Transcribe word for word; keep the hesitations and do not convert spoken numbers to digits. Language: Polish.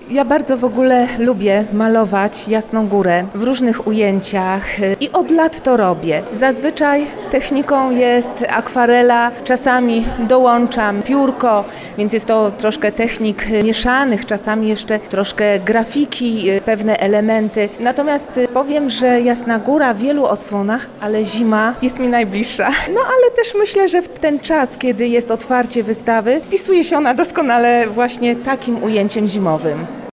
Ja bardzo w ogóle lubię malować Jasną Górę w różnych ujęciach i od lat to robię. Zazwyczaj techniką jest akwarela, czasami dołączam piórko, więc jest to troszkę technik mieszanych, czasami jeszcze troszkę grafiki, pewne elementy. Natomiast powiem, że Jasna Góra w wielu odsłonach, ale zima jest mi najbliższa. No ale też myślę, że w ten czas, kiedy jest otwarcie wystawy, wpisuje się ona doskonale właśnie takim ujęciem zimowym.